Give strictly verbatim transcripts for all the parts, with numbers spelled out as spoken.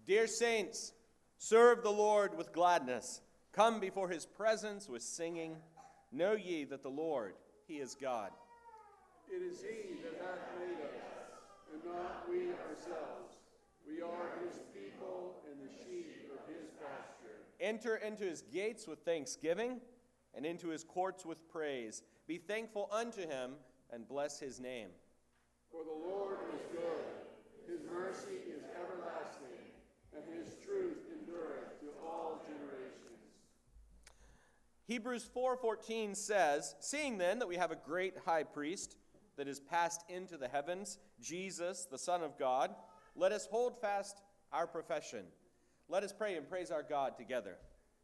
Dear saints, serve the Lord with gladness. Come before his presence with singing. Know ye that the Lord, he is God. It is he that hath made us, and not we ourselves. We are his people and the sheep of his pasture. Enter into his gates with thanksgiving, and into his courts with praise. Be thankful unto him, and bless his name. For the Lord is good, his mercy is everlasting, and his truth endureth to all generations. Hebrews four fourteen says, Seeing then that we have a great high priest that is passed into the heavens, Jesus, the Son of God, let us hold fast our profession. Let us pray and praise our God together.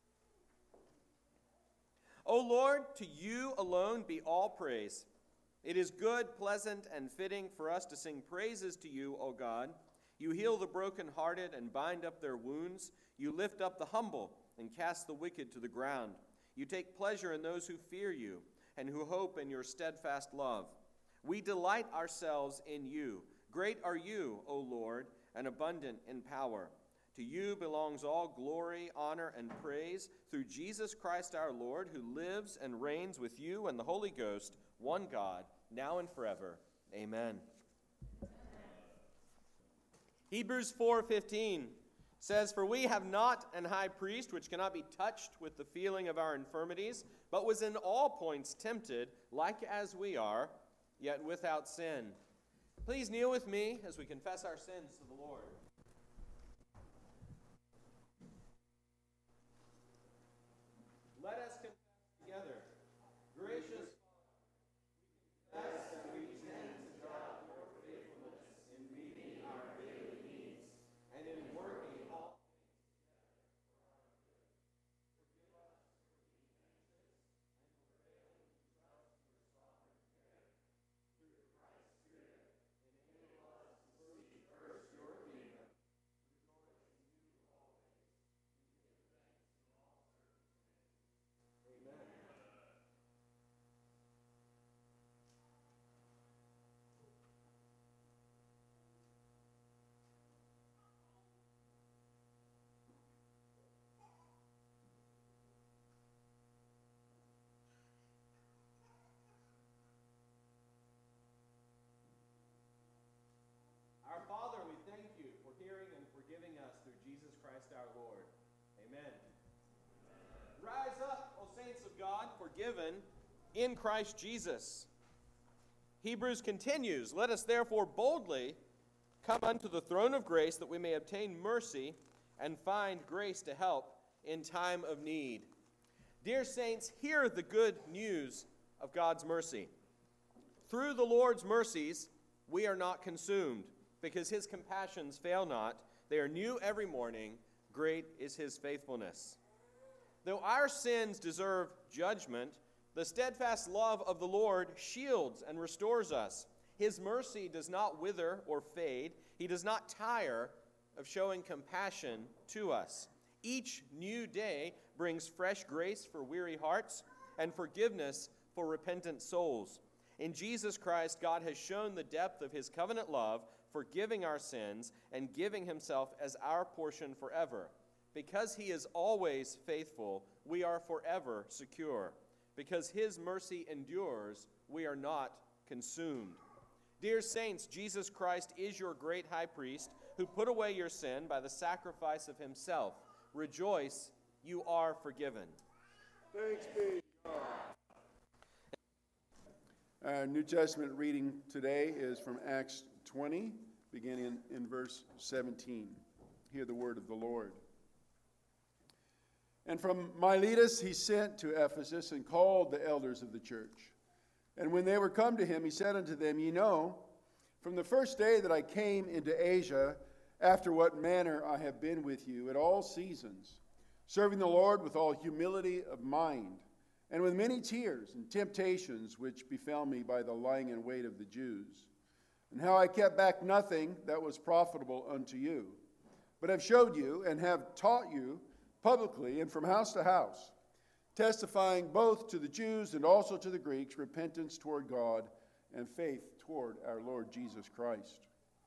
O Lord, to you alone be all praise. It is good, pleasant, and fitting for us to sing praises to you, O God. You heal the brokenhearted and bind up their wounds. You lift up the humble and cast the wicked to the ground. You take pleasure in those who fear you and who hope in your steadfast love. We delight ourselves in you. Great are you, O Lord, and abundant in power. To you belongs all glory, honor, and praise through Jesus Christ our Lord, who lives and reigns with you and the Holy Ghost, one God, now and forever. Amen. Hebrews four fifteen says, For we have not an high priest which cannot be touched with the feeling of our infirmities, but was in all points tempted, like as we are, yet without sin. Please kneel with me as we confess our sins to the Lord. Let us confess together. Gracious Father, we confess that we tend to doubt your faithfulness in meeting our daily needs and in working all things together for our good. Forgive us for being anxious and for failing to trust your sovereign care. Through Christ's Spirit, enable us to seek first your kingdom, rejoice in you always, and give thanks in all circumstances. Amen. Our Father, we thank you for hearing and forgiving us through Jesus Christ our Lord. Amen. Rise up, O saints of God, forgiven in Christ Jesus. Hebrews continues, Let us therefore boldly come unto the throne of grace, that we may obtain mercy and find grace to help in time of need. Dear saints, hear the good news of God's mercy. Through the Lord's mercies, we are not consumed, because his compassions fail not. They are new every morning. Great is his faithfulness. Though our sins deserve judgment, the steadfast love of the Lord shields and restores us. His mercy does not wither or fade. He does not tire of showing compassion to us. Each new day brings fresh grace for weary hearts and forgiveness for repentant souls. In Jesus Christ, God has shown the depth of his covenant love, forgiving our sins and giving himself as our portion forever. Because he is always faithful, we are forever secure. Because his mercy endures, we are not consumed. Dear saints, Jesus Christ is your great high priest who put away your sin by the sacrifice of himself. Rejoice, you are forgiven. Thanks be to God. Our New Testament reading today is from Acts twenty, beginning in verse seventeen. Hear the word of the Lord. And from Miletus he sent to Ephesus and called the elders of the church. And when they were come to him, he said unto them, Ye know, from the first day that I came into Asia, after what manner I have been with you at all seasons, serving the Lord with all humility of mind, and with many tears and temptations which befell me by the lying in wait of the Jews, and how I kept back nothing that was profitable unto you, but have showed you and have taught you publicly and from house to house, testifying both to the Jews and also to the Greeks repentance toward God and faith toward our Lord Jesus Christ.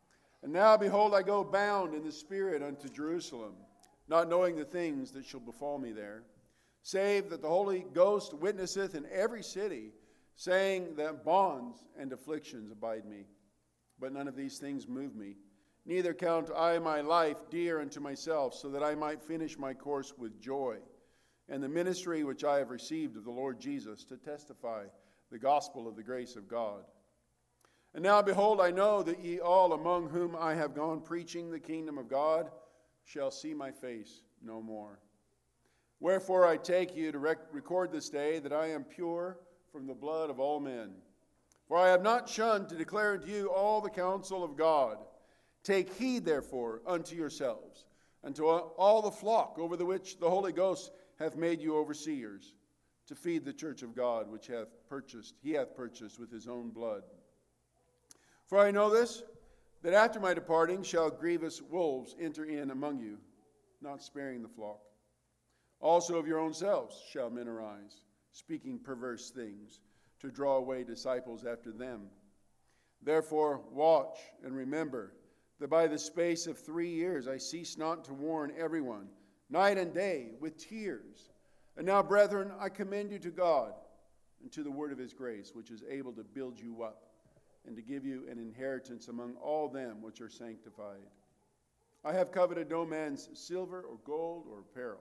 And now, behold, I go bound in the Spirit unto Jerusalem, not knowing the things that shall befall me there, save that the Holy Ghost witnesseth in every city, saying that bonds and afflictions abide me. But none of these things move me. Neither count I my life dear unto myself, so that I might finish my course with joy, and the ministry which I have received of the Lord Jesus, to testify the gospel of the grace of God. And now, behold, I know that ye all among whom I have gone preaching the kingdom of God shall see my face no more. Wherefore I take you to rec- record this day that I am pure from the blood of all men. For I have not shunned to declare unto you all the counsel of God. Take heed, therefore, unto yourselves, and to all the flock over the which the Holy Ghost hath made you overseers, to feed the church of God, which hath purchased, he hath purchased with his own blood. For I know this, that after my departing shall grievous wolves enter in among you, not sparing the flock. Also of your own selves shall men arise, speaking perverse things, to draw away disciples after them. Therefore watch and remember that by the space of three years I cease not to warn everyone, night and day, with tears. And now, brethren, I commend you to God and to the word of his grace, which is able to build you up, and to give you an inheritance among all them which are sanctified. I have coveted no man's silver or gold or apparel.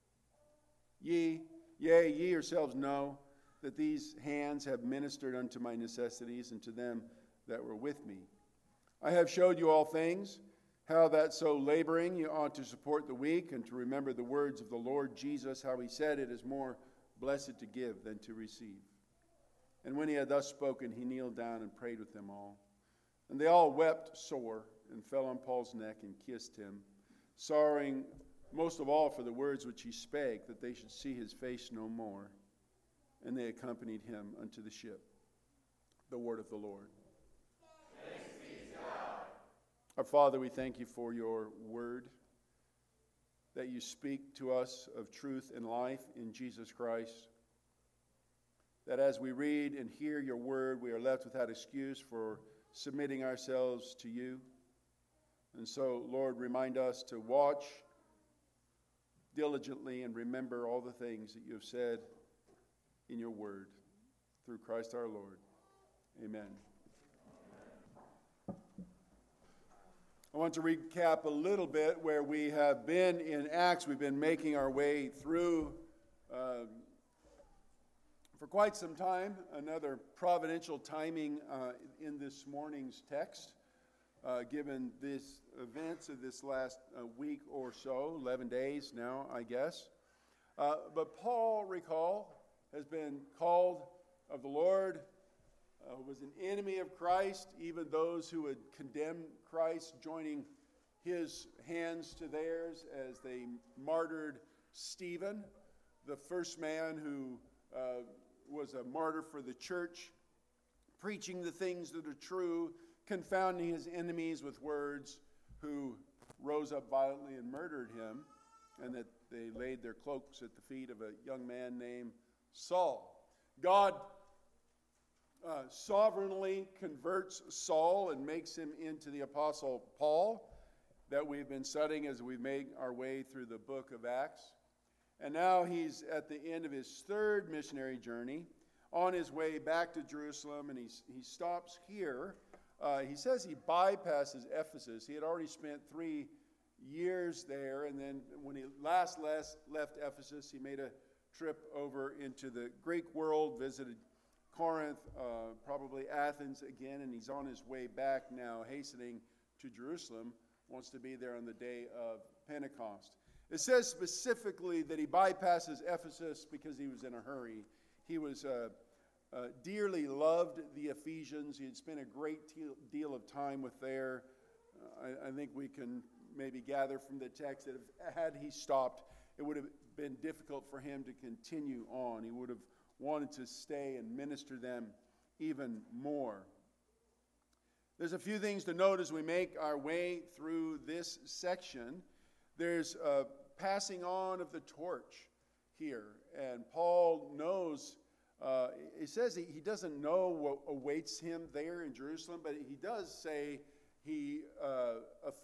Ye, yea, ye yourselves know that these hands have ministered unto my necessities and to them that were with me. I have showed you all things, how that so laboring you ought to support the weak, and to remember the words of the Lord Jesus, how he said, it is more blessed to give than to receive. And when he had thus spoken, he kneeled down and prayed with them all. And they all wept sore, and fell on Paul's neck and kissed him, sorrowing most of all for the words which he spake, that they should see his face no more. And they accompanied him unto the ship. The word of the Lord. Thanks be to God. Our Father, we thank you for your word, that you speak to us of truth and life in Jesus Christ. That as we read and hear your word, we are left without excuse for submitting ourselves to you. And so, Lord, remind us to watch diligently and remember all the things that you have said in your word. Through Christ our Lord. Amen. I want to recap a little bit where we have been in Acts. We've been making our way through uh, for quite some time. Another providential timing uh, in this morning's text, uh, given these events of this last uh, week or so, eleven days now, I guess. Uh, but Paul, recall, has been called of the Lord, uh, was an enemy of Christ, even those who would condemn Christ, joining his hands to theirs as they martyred Stephen, the first man who uh, was a martyr for the church, preaching the things that are true, confounding his enemies with words, who rose up violently and murdered him, and that they laid their cloaks at the feet of a young man named Saul. God uh, sovereignly converts Saul and makes him into the Apostle Paul, that we've been studying as we make our way through the book of Acts. And now he's at the end of his third missionary journey, on his way back to Jerusalem, and he's, he stops here. Uh, he says he bypasses Ephesus. He had already spent three years there, and then when he last left, left Ephesus, he made a trip over into the Greek world, visited Corinth, uh, probably Athens again, and he's on his way back now, hastening to Jerusalem, wants to be there on the day of Pentecost. It says specifically that he bypasses Ephesus because he was in a hurry. He was uh, uh, dearly loved the Ephesians. He had spent a great deal of time with there. Uh, I, I think we can maybe gather from the text that if, had he stopped, it would have been difficult for him to continue on. He would have wanted to stay and minister them even more. There's a few things to note as we make our way through this section. There's a passing on of the torch here, and Paul knows, uh, he says he, he doesn't know what awaits him there in Jerusalem, but he does say he uh,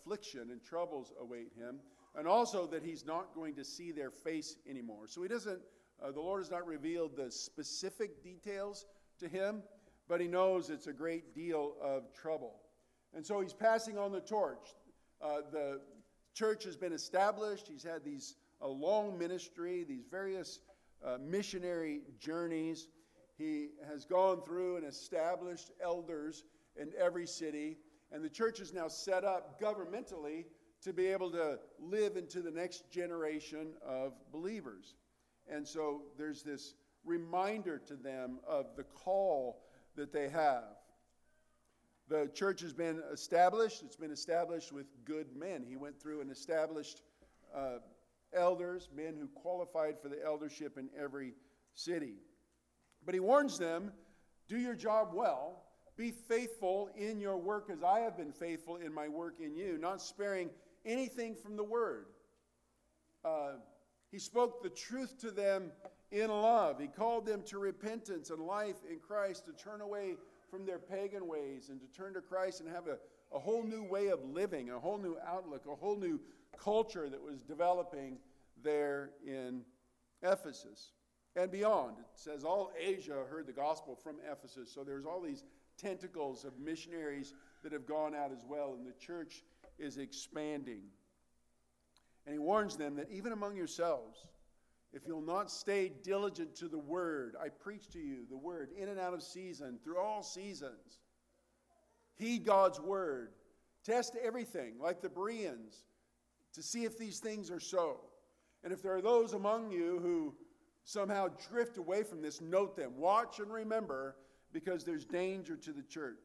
affliction and troubles await him, and also that he's not going to see their face anymore. So he doesn't, uh, the Lord has not revealed the specific details to him, but he knows it's a great deal of trouble. And so he's passing on the torch. Uh, the church has been established. He's had these a long ministry, these various uh, missionary journeys. He has gone through and established elders in every city, and the church is now set up governmentally to be able to live into the next generation of believers. And so there's this reminder to them of the call that they have. The church has been established. It's been established with good men. He went through and established uh, elders, men who qualified for the eldership in every city. But he warns them, do your job well. Be faithful in your work as I have been faithful in my work in you, not sparing anything from the word. Uh, he spoke the truth to them in love. He called them to repentance and life in Christ, to turn away from their pagan ways and to turn to Christ and have a, a whole new way of living, a whole new outlook, a whole new culture that was developing there in Ephesus and beyond. It says all Asia heard the gospel from Ephesus. So there's all these tentacles of missionaries that have gone out as well, and the church is expanding. And he warns them that even among yourselves, if you'll not stay diligent to the word, I preach to you the word in and out of season, through all seasons. Heed God's word. Test everything, like the Bereans, to see if these things are so. And if there are those among you who somehow drift away from this, note them. Watch and remember, because there's danger to the church.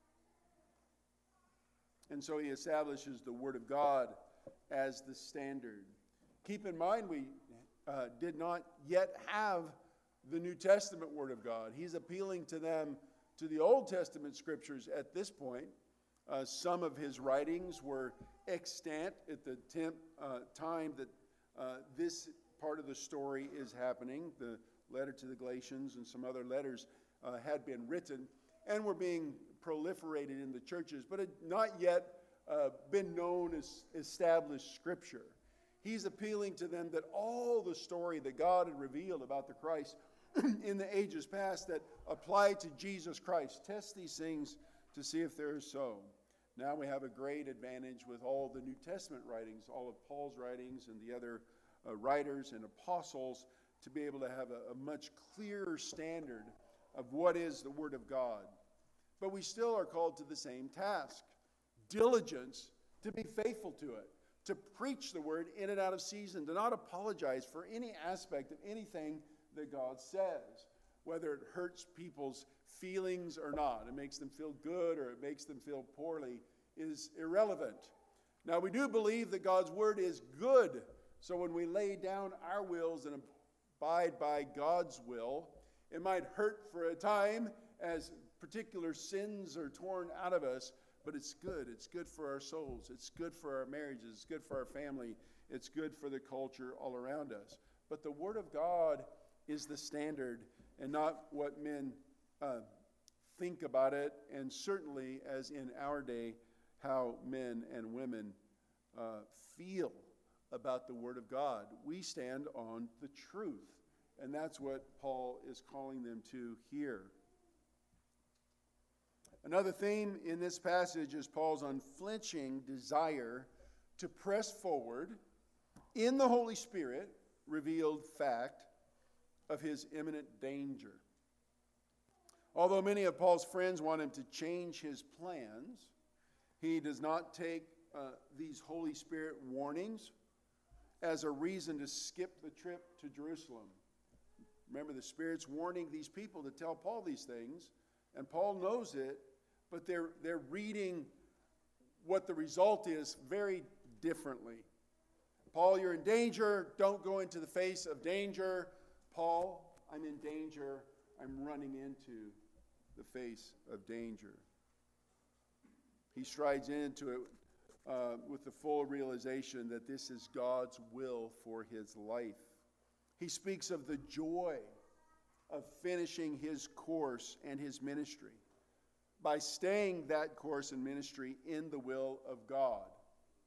And so he establishes the word of God as the standard. Keep in mind, we uh, did not yet have the New Testament word of God. He's appealing to them, to the Old Testament scriptures at this point. Uh, some of his writings were extant at the temp, uh, time that uh, this part of the story is happening. The letter to the Galatians and some other letters uh, had been written and were being proliferated in the churches, but had not yet uh, been known as established scripture. He's appealing to them that all the story that God had revealed about the Christ in the ages past that apply to Jesus Christ. Test these things to see if they're so. Now we have a great advantage with all the New Testament writings, all of Paul's writings and the other uh, writers and apostles, to be able to have a, a much clearer standard of what is the Word of God. But we still are called to the same task. Diligence to be faithful to it, to preach the Word in and out of season, to not apologize for any aspect of anything that God says, whether it hurts people's feelings or not. It makes them feel good or it makes them feel poorly is irrelevant. Now, we do believe that God's Word is good, so when we lay down our wills and abide by God's will, it might hurt for a time as particular sins are torn out of us, but it's good. It's good for our souls. It's good for our marriages. It's good for our family. It's good for the culture all around us. But the Word of God is the standard and not what men uh, think about it, and certainly, as in our day, how men and women uh, feel about the Word of God. We stand on the truth, and that's what Paul is calling them to here. Another theme in this passage is Paul's unflinching desire to press forward in the Holy Spirit revealed fact of his imminent danger. Although many of Paul's friends want him to change his plans, he does not take uh, these Holy Spirit warnings as a reason to skip the trip to Jerusalem. Remember, the Spirit's warning these people to tell Paul these things, and Paul knows it, but they're, they're reading what the result is very differently. Paul, you're in danger. Don't go into the face of danger. Paul, I'm in danger. I'm running into the face of danger. He strides into it uh, with the full realization that this is God's will for his life. He speaks of the joy of finishing his course and his ministry by staying that course and ministry in the will of God.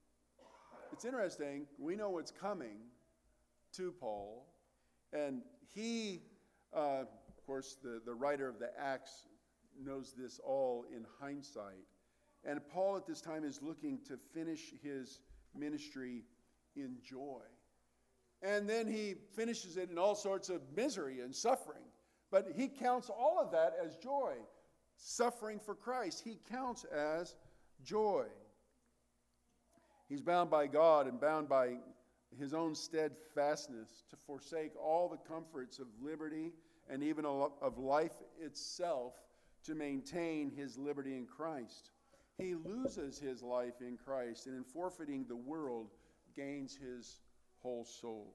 it's interesting. We know what's coming to Paul. And he, uh, of course, the, the writer of the Acts knows this all in hindsight. And Paul at this time is looking to finish his ministry in joy. And then he finishes it in all sorts of misery and suffering. But he counts all of that as joy. Suffering for Christ, he counts as joy. He's bound by God and bound by his own steadfastness to forsake all the comforts of liberty and even of life itself to maintain his liberty in Christ. He loses his life in Christ, and in forfeiting the world, gains his whole soul.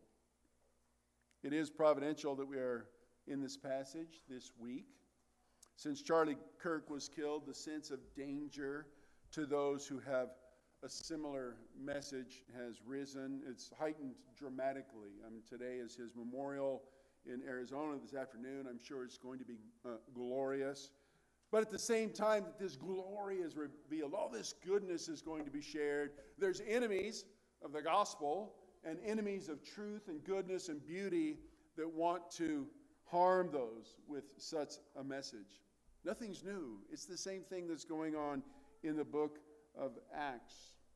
It is providential that we are in this passage this week. Since Charlie Kirk was killed, the sense of danger to those who have a similar message has risen. It's heightened dramatically. I mean, today is his memorial in Arizona this afternoon. I'm sure it's going to be uh, glorious. But at the same time that this glory is revealed, all this goodness is going to be shared. There's enemies of the gospel and enemies of truth and goodness and beauty that want to harm those with such a message. Nothing's new. It's the same thing that's going on in the book of Acts.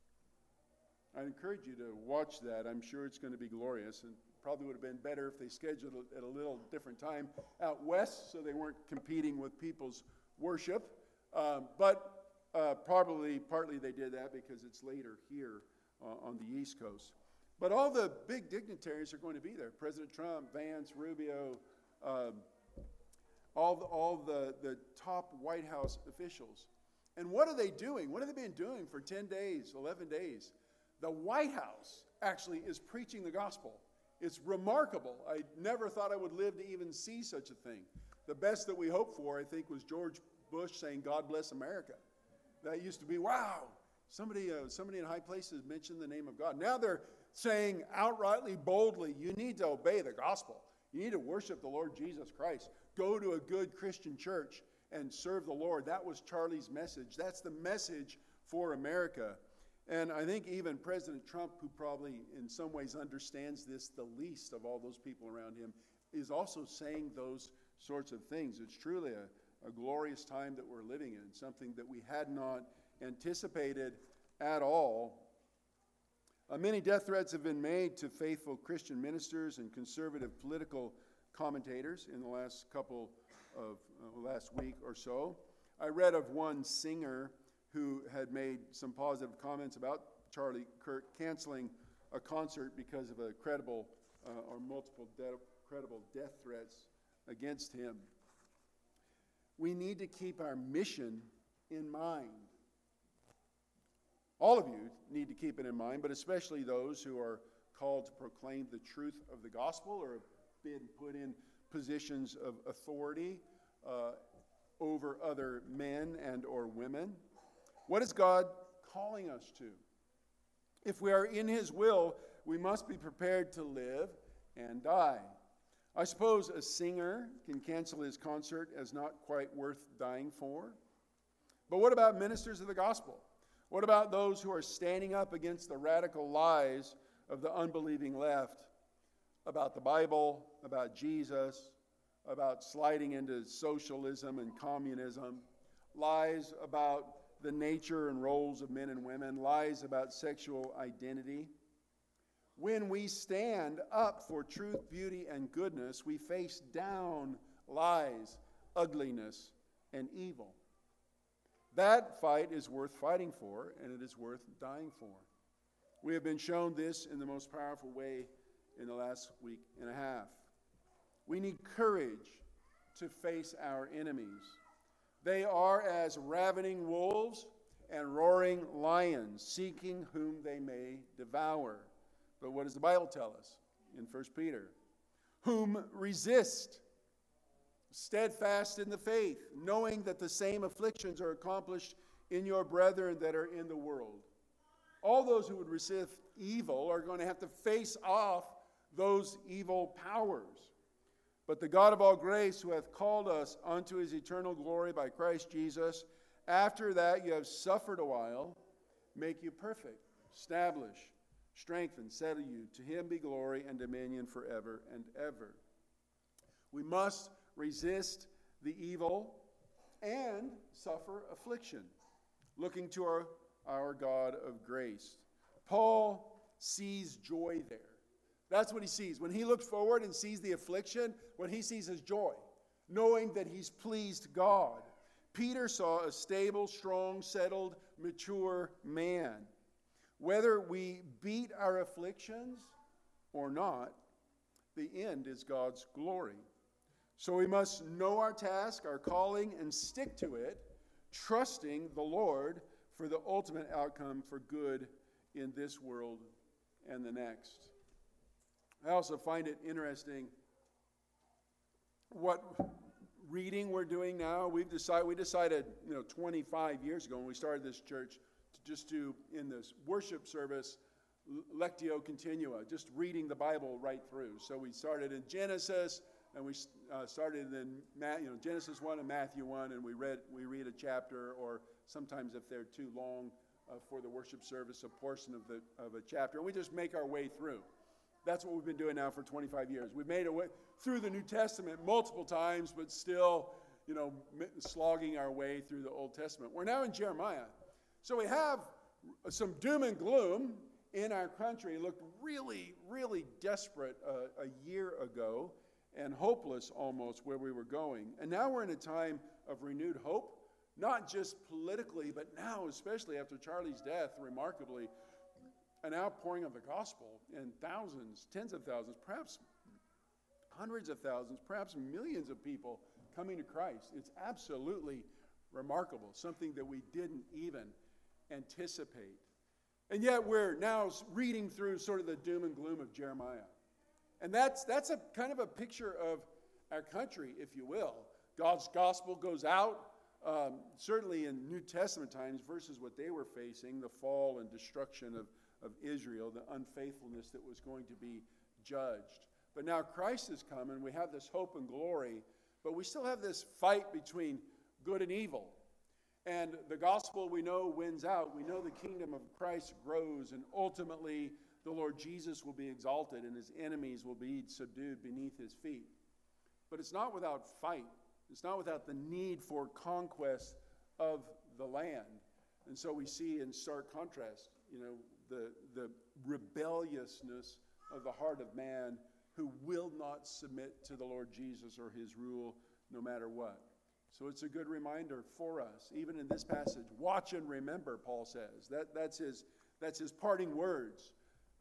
I encourage you to watch that. I'm sure it's going to be glorious, and probably would have been better if they scheduled it at a little different time out west so they weren't competing with people's worship. Um, but uh, probably, partly they did that because it's later here uh, on the East Coast. But all the big dignitaries are going to be there. President Trump, Vance, Rubio, um, all, the, all the, the top White House officials. And what are they doing? What have they been doing for ten days, eleven days? The White House actually is preaching the gospel. It's remarkable. I never thought I would live to even see such a thing. The best that we hoped for, I think, was George Bush saying, "God bless America." That used to be, wow, somebody, uh, somebody in high places mentioned the name of God. Now they're saying outrightly, boldly, you need to obey the gospel. You need to worship the Lord Jesus Christ. Go to a good Christian church and serve the Lord. That was Charlie's message. That's the message for America. And I think even President Trump, who probably in some ways understands this the least of all those people around him, is also saying those sorts of things. It's truly a, a glorious time that we're living in, something that we had not anticipated at all. Uh, many death threats have been made to faithful Christian ministers and conservative political commentators in the last couple of uh, last week or so. I read of one singer who had made some positive comments about Charlie Kirk canceling a concert because of a credible uh, or multiple de- credible death threats against him. We need to keep our mission in mind. All of you need to keep it in mind, but especially those who are called to proclaim the truth of the gospel or have been put in positions of authority uh, over other men and or women. What is God calling us to? If we are in his will, we must be prepared to live and die. I suppose a singer can cancel his concert as not quite worth dying for. But what about ministers of the gospel? What about those who are standing up against the radical lies of the unbelieving left about the Bible, about Jesus, about sliding into socialism and communism, lies about the nature and roles of men and women, lies about sexual identity? When we stand up for truth, beauty, and goodness, we face down lies, ugliness, and evil. That fight is worth fighting for, and it is worth dying for. We have been shown this in the most powerful way in the last week and a half. We need courage to face our enemies. They are as ravening wolves and roaring lions, seeking whom they may devour. But what does the Bible tell us in First Peter? Whom resist, steadfast in the faith, knowing that the same afflictions are accomplished in your brethren that are in the world. All those who would resist evil are going to have to face off those evil powers. But the God of all grace, who hath called us unto his eternal glory by Christ Jesus, after that you have suffered a while, make you perfect, establish, strengthen, settle you. To him be glory and dominion forever and ever. We must resist the evil and suffer affliction, looking to our, our God of grace. Paul sees joy there. That's what he sees. When he looks forward and sees the affliction, what he sees is joy, knowing that he's pleased God. Peter saw a stable, strong, settled, mature man. Whether we beat our afflictions or not, the end is God's glory. So we must know our task, our calling, and stick to it, trusting the Lord for the ultimate outcome for good in this world and the next. I also find it interesting what reading we're doing now. We've decided we decided, you know, twenty-five years ago when we started this church to just do in this worship service Lectio Continua, just reading the Bible right through. So we started in Genesis, and we uh, started in you know Genesis one and Matthew one, and we read we read a chapter, or sometimes if they're too long uh, for the worship service, a portion of the of a chapter, and we just make our way through. That's what we've been doing now for twenty-five years. We've made our way through the New Testament multiple times, but still, you know, slogging our way through the Old Testament. We're now in Jeremiah. So we have some doom and gloom in our country. It looked really, really desperate uh, a year ago and hopeless almost where we were going. And now we're in a time of renewed hope, not just politically, but now, especially after Charlie's death, remarkably, an outpouring of the gospel, and thousands, tens of thousands, perhaps hundreds of thousands, perhaps millions of people coming to Christ. It's absolutely remarkable, something that we didn't even anticipate. And yet we're now reading through sort of the doom and gloom of Jeremiah. And that's that's a kind of a picture of our country, if you will. God's gospel goes out, um, certainly in New Testament times, versus what they were facing, the fall and destruction of of Israel, the unfaithfulness that was going to be judged. But now Christ has come, and we have this hope and glory, but we still have this fight between good and evil. And the gospel, we know, wins out. We know the kingdom of Christ grows, and ultimately the Lord Jesus will be exalted, and his enemies will be subdued beneath his feet. But it's not without fight. It's not without the need for conquest of the land. And so we see in stark contrast, you know, the, the rebelliousness of the heart of man who will not submit to the Lord Jesus or his rule no matter what. So it's a good reminder for us, even in this passage. Watch and remember, Paul says. That, that's, his, that's his parting words.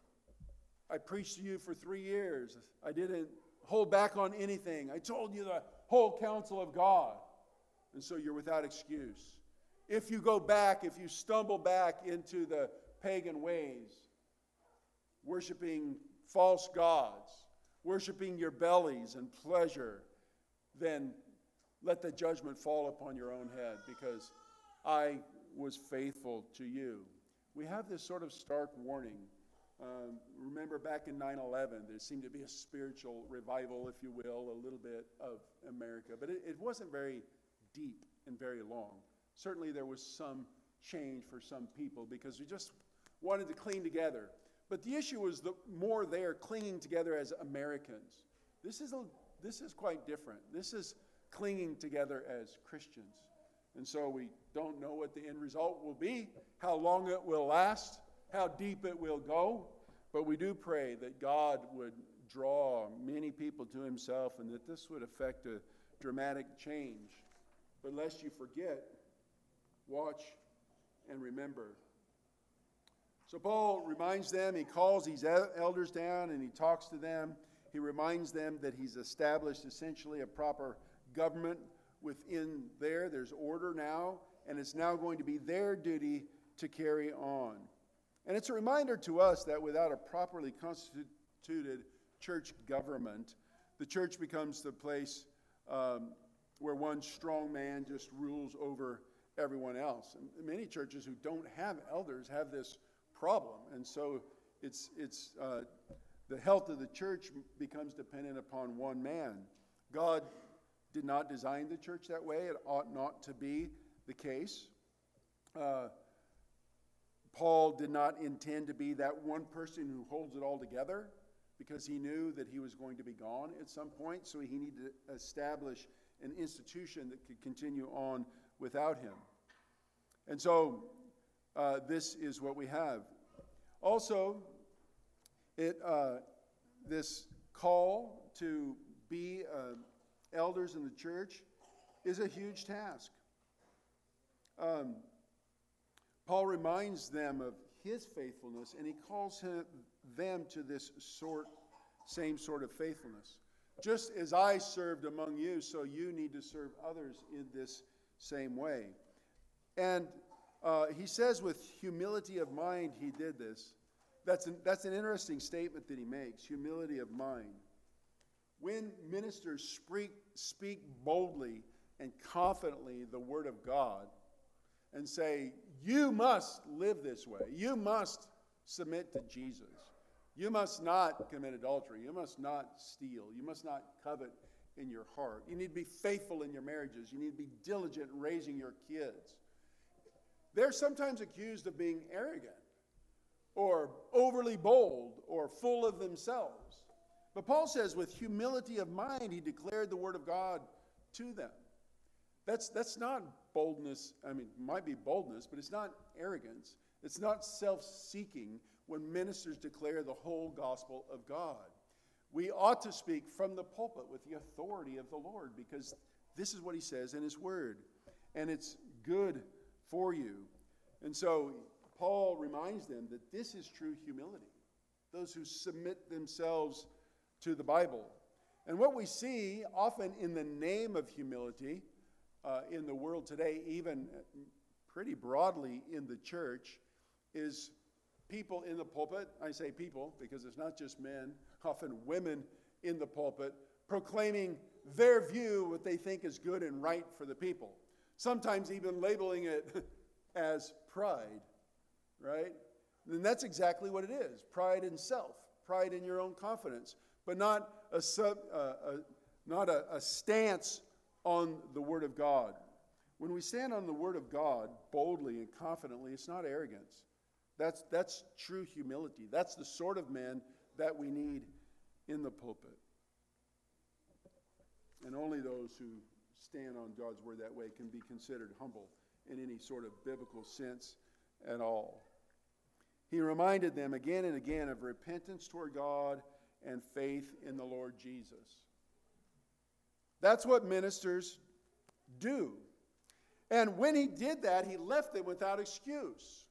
I preached to you for three years. I didn't hold back on anything. I told you the whole counsel of God. And so you're without excuse. If you go back, if you stumble back into the pagan ways, worshiping false gods, worshiping your bellies and pleasure, then let the judgment fall upon your own head, because I was faithful to you. We have this sort of stark warning. Um, remember back in nine eleven, there seemed to be a spiritual revival, if you will, a little bit of America, but it, it wasn't very deep and very long. Certainly there was some change for some people because we just wanted to cling together. But the issue was the more there clinging together as Americans. This is a, this is quite different. This is clinging together as Christians. And so we don't know what the end result will be, how long it will last, how deep it will go. But we do pray that God would draw many people to himself and that this would affect a dramatic change. But lest you forget, watch and remember. So Paul reminds them, he calls these elders down and he talks to them. He reminds them that he's established essentially a proper government within there. There's order now, and it's now going to be their duty to carry on. And it's a reminder to us that without a properly constituted church government, the church becomes the place um, where one strong man just rules over everyone else. And many churches who don't have elders have this problem, and so it's it's uh, the health of the church becomes dependent upon one man. God did not design the church that way. It ought not to be the case. Uh, Paul did not intend to be that one person who holds it all together, because he knew that he was going to be gone at some point, so he needed to establish an institution that could continue on without him. And so uh, this is what we have. Also, it uh, this call to be uh, elders in the church is a huge task. Um, Paul reminds them of his faithfulness, and he calls him, them to this sort, same sort of faithfulness. Just as I served among you, so you need to serve others in this same way. And uh, he says with humility of mind he did this. That's an, that's an interesting statement that he makes, humility of mind. When ministers speak, speak boldly and confidently the word of God and say, you must live this way, you must submit to Jesus, you must not commit adultery, you must not steal, you must not covet in your heart, you need to be faithful in your marriages, you need to be diligent in raising your kids. They're sometimes accused of being arrogant or overly bold or full of themselves. But Paul says with humility of mind, he declared the word of God to them. That's, that's not boldness. I mean, it might be boldness, but it's not arrogance. It's not self-seeking when ministers declare the whole gospel of God. We ought to speak from the pulpit with the authority of the Lord, because this is what he says in his word, and it's good for you. And so Paul reminds them that this is true humility, those who submit themselves to the Bible. And what we see often in the name of humility uh, in the world today, even pretty broadly in the church, is people in the pulpit. I say people because it's not just men, often women in the pulpit, proclaiming their view, what they think is good and right for the people. Sometimes even labeling it as pride, right? And that's exactly what it is, pride in self, pride in your own confidence, but not a, sub, uh, a, not a, a stance on the Word of God. When we stand on the Word of God boldly and confidently, it's not arrogance. That's, that's true humility. That's the sort of man that we need in the pulpit. And only those who stand on God's Word that way can be considered humble in any sort of biblical sense at all. He reminded them again and again of repentance toward God and faith in the Lord Jesus. That's what ministers do. And when he did that, he left them without excuse.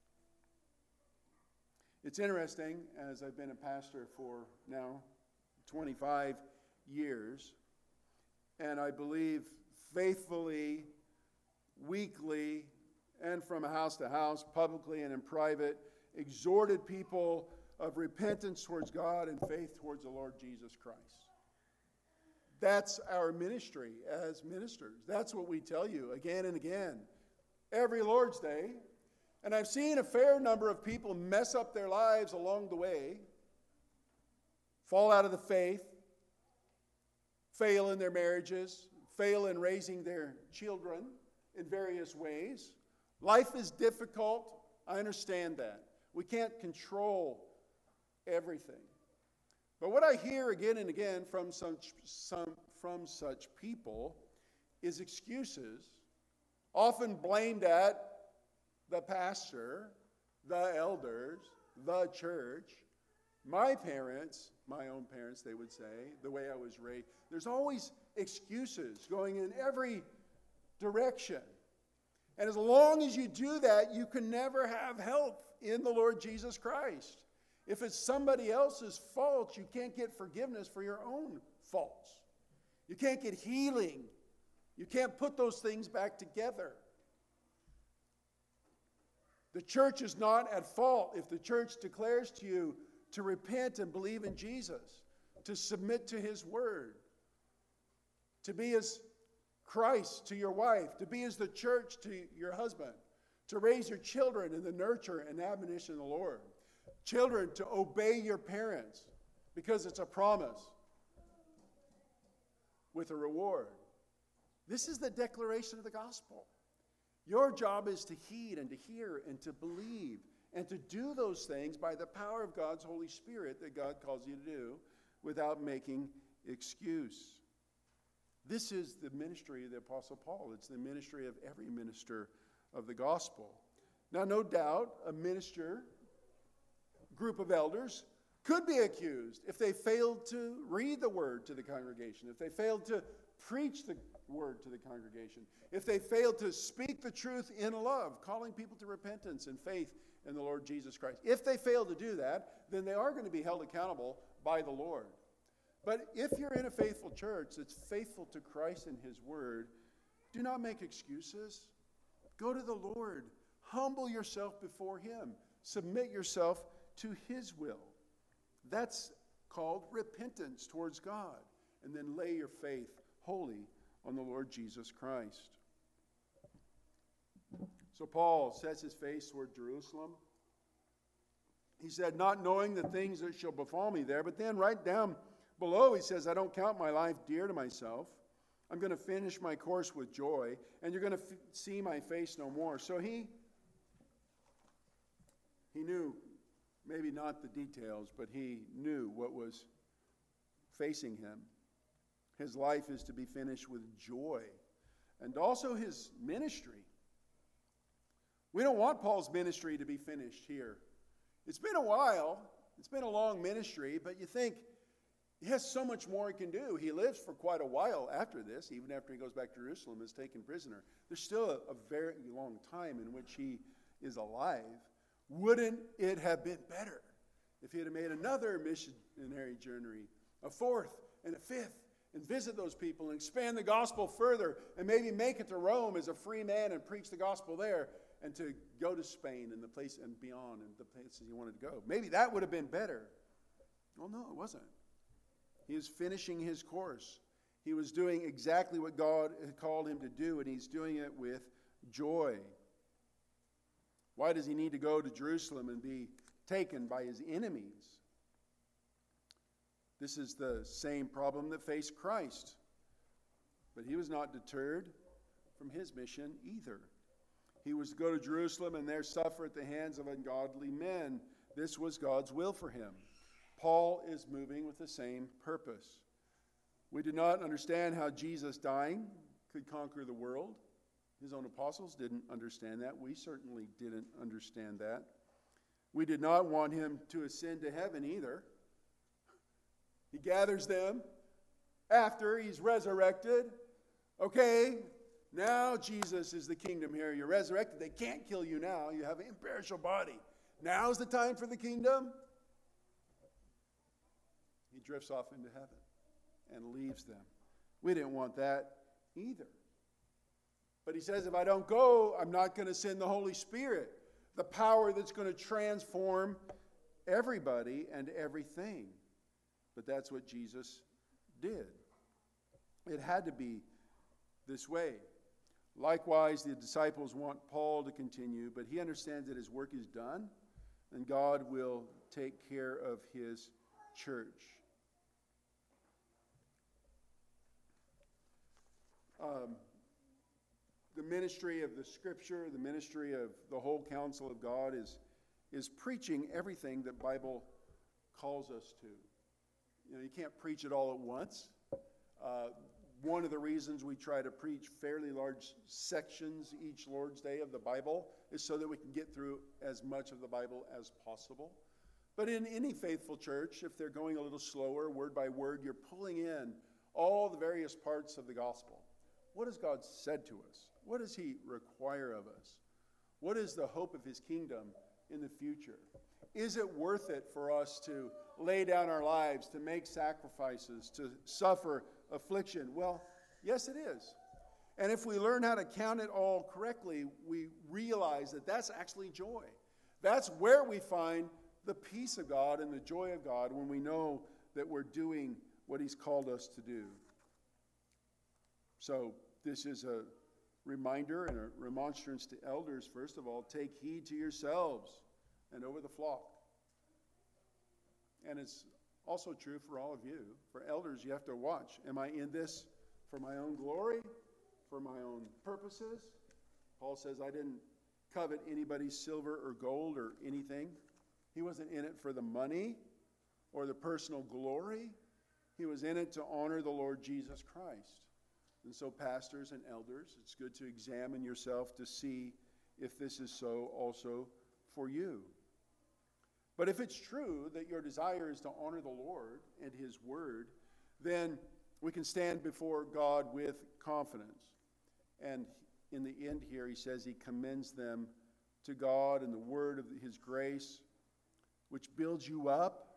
It's interesting, as I've been a pastor for now twenty-five years, and I believe faithfully, weekly, and from house to house, publicly and in private, exhorted people of repentance towards God and faith towards the Lord Jesus Christ. That's our ministry as ministers. That's what we tell you again and again, every Lord's Day. And I've seen a fair number of people mess up their lives along the way, fall out of the faith, fail in their marriages, fail in raising their children in various ways. Life is difficult. I understand that. We can't control everything. But what I hear again and again from such, some, from such people is excuses, often blamed at the pastor, the elders, the church, my parents, my own parents, they would say, the way I was raised. There's always excuses going in every direction. And as long as you do that, you can never have help in the Lord Jesus Christ. If it's somebody else's fault, you can't get forgiveness for your own faults. You can't get healing. You can't put those things back together. The church is not at fault if the church declares to you to repent and believe in Jesus, to submit to his word, to be as Christ to your wife, to be as the church to your husband, to raise your children in the nurture and admonition of the Lord. Children, to obey your parents because it's a promise with a reward. This is the declaration of the gospel. Your job is to heed and to hear and to believe and to do those things by the power of God's Holy Spirit that God calls you to do without making excuse. This is the ministry of the Apostle Paul. It's the ministry of every minister of the gospel. Now, no doubt, a minister, group of elders, could be accused if they failed to read the word to the congregation, if they failed to preach the word to the congregation, if they failed to speak the truth in love, calling people to repentance and faith in the Lord Jesus Christ. If they fail to do that, then they are going to be held accountable by the Lord. But if you're in a faithful church that's faithful to Christ and his word, do not make excuses. Go to the Lord. Humble yourself before him. Submit yourself to his will. That's called repentance towards God. And then lay your faith wholly on the Lord Jesus Christ. So Paul sets his face toward Jerusalem. He said, not knowing the things that shall befall me there. But then right down below he says, I don't count my life dear to myself. I'm going to finish my course with joy. And you're going to f- see my face no more. So he, he knew, maybe not the details, but he knew what was facing him. His life is to be finished with joy. And also his ministry. We don't want Paul's ministry to be finished here. It's been a while. It's been a long ministry, but you think he has so much more he can do. He lives for quite a while after this, even after he goes back to Jerusalem, is taken prisoner. There's still a, a very long time in which he is alive. Wouldn't it have been better if he had made another missionary journey, a fourth and a fifth, and visit those people and expand the gospel further, and maybe make it to Rome as a free man and preach the gospel there, and to go to Spain and the place and beyond and the places he wanted to go? Maybe that would have been better. Well, no, it wasn't. He was finishing his course. He was doing exactly what God had called him to do, and he's doing it with joy. Why does he need to go to Jerusalem and be taken by his enemies? This is the same problem that faced Christ. But he was not deterred from his mission either. He was to go to Jerusalem and there suffer at the hands of ungodly men. This was God's will for him. Paul is moving with the same purpose. We did not understand how Jesus dying could conquer the world. His own apostles didn't understand that. We certainly didn't understand that. We did not want him to ascend to heaven either. He gathers them after he's resurrected. Okay, now Jesus is the kingdom here. You're resurrected. They can't kill you now. You have an imperishable body. Now's the time for the kingdom. He drifts off into heaven and leaves them. We didn't want that either. But he says, if I don't go, I'm not going to send the Holy Spirit, the power that's going to transform everybody and everything. But that's what Jesus did. It had to be this way. Likewise, the disciples want Paul to continue, but he understands that his work is done, and God will take care of his church. Um, the ministry of the Scripture, the ministry of the whole counsel of God is, is preaching everything that Bible calls us to. You know, you can't preach it all at once. Uh, one of the reasons we try to preach fairly large sections each Lord's Day of the Bible is so that we can get through as much of the Bible as possible. But in any faithful church, if they're going a little slower, word by word, you're pulling in all the various parts of the gospel. What has God said to us? What does he require of us? What is the hope of his kingdom in the future? Is it worth it for us to lay down our lives, to make sacrifices, to suffer affliction? Well, yes, it is. And if we learn how to count it all correctly, we realize that that's actually joy. That's where we find the peace of God and the joy of God, when we know that we're doing what he's called us to do. So this is a reminder and a remonstrance to elders. First of all, take heed to yourselves and over the flock. And it's also true for all of you. For elders, you have to watch. Am I in this for my own glory, for my own purposes? Paul says, I didn't covet anybody's silver or gold or anything. He wasn't in it for the money or the personal glory. He was in it to honor the Lord Jesus Christ. And so pastors and elders, it's good to examine yourself to see if this is so also for you. But if it's true that your desire is to honor the Lord and His Word, then we can stand before God with confidence. And in the end here, he says he commends them to God and the word of His grace, which builds you up.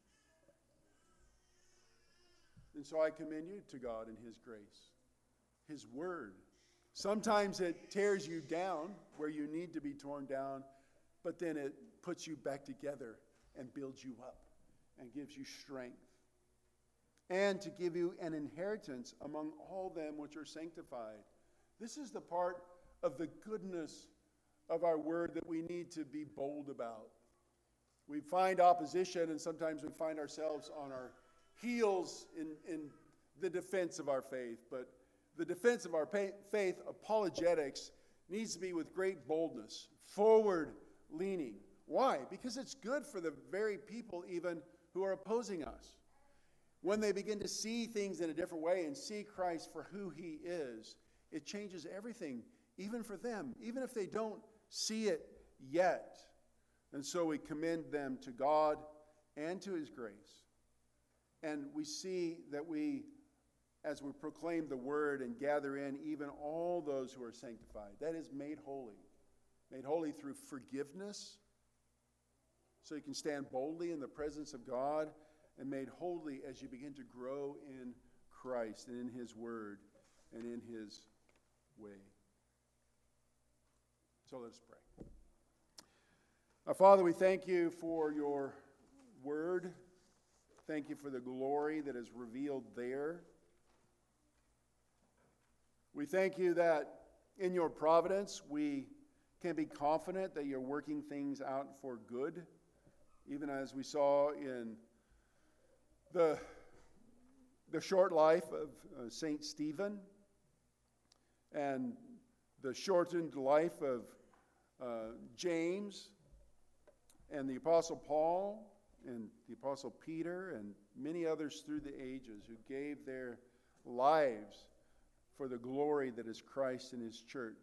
And so I commend you to God and His grace, His word. Sometimes it tears you down where you need to be torn down, but then it puts you back together and builds you up and gives you strength. And to give you an inheritance among all them which are sanctified. This is the part of the goodness of our word that we need to be bold about. We find opposition, and sometimes we find ourselves on our heels in, in the defense of our faith. But the defense of our faith, apologetics, needs to be with great boldness, forward leaning. Why? Because it's good for the very people even who are opposing us. When they begin to see things in a different way and see Christ for who He is, it changes everything, even for them, even if they don't see it yet. And so we commend them to God and to His grace. And we see that we, as we proclaim the word and gather in even all those who are sanctified, that is made holy. Made holy through forgiveness, so you can stand boldly in the presence of God, and made holy as you begin to grow in Christ and in His word and in His way. So let us pray. Our Father, we thank You for Your word. Thank You for the glory that is revealed there. We thank You that in Your providence we can be confident that You're working things out for good, even as we saw in the, the short life of uh, Saint Stephen and the shortened life of uh, James and the Apostle Paul and the Apostle Peter and many others through the ages who gave their lives for the glory that is Christ and His church.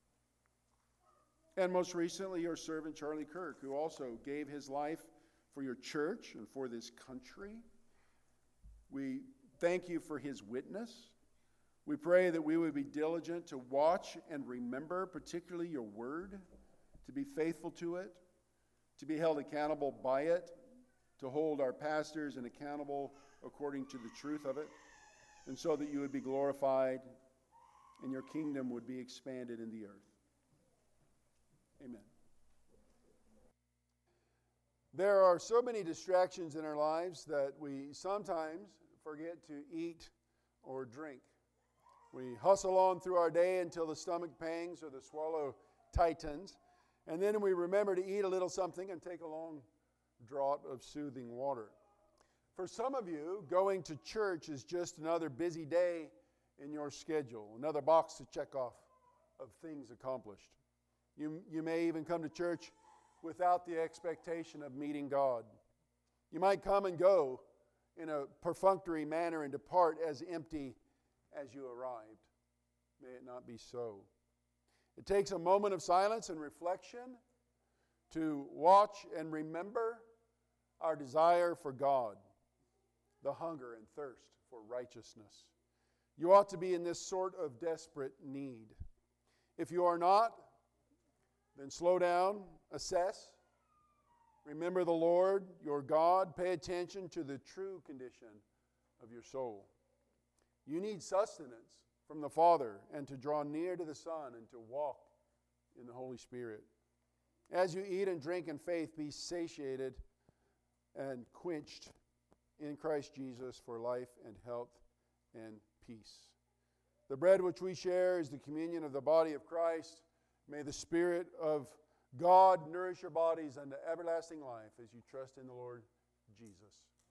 And most recently, Your servant Charlie Kirk, who also gave his life for Your church and for this country. We thank You for his witness. We pray that we would be diligent to watch and remember, particularly Your word, to be faithful to it, to be held accountable by it, to hold our pastors and accountable according to the truth of it, and so that You would be glorified and Your kingdom would be expanded in the earth. Amen. There are so many distractions in our lives that we sometimes forget to eat or drink. We hustle on through our day until the stomach pangs or the swallow tightens, and then we remember to eat a little something and take a long draught of soothing water. For some of you, going to church is just another busy day in your schedule, another box to check off of things accomplished. You, you may even come to church without the expectation of meeting God. You might come and go in a perfunctory manner and depart as empty as you arrived. May it not be so. It takes a moment of silence and reflection to watch and remember our desire for God, the hunger and thirst for righteousness. You ought to be in this sort of desperate need. If you are not, then slow down, assess, remember the Lord, your God, pay attention to the true condition of your soul. You need sustenance from the Father and to draw near to the Son and to walk in the Holy Spirit. As you eat and drink in faith, be satiated and quenched in Christ Jesus for life and health and peace. The bread which we share is the communion of the body of Christ. May the Spirit of God nourish your bodies unto everlasting life as you trust in the Lord Jesus.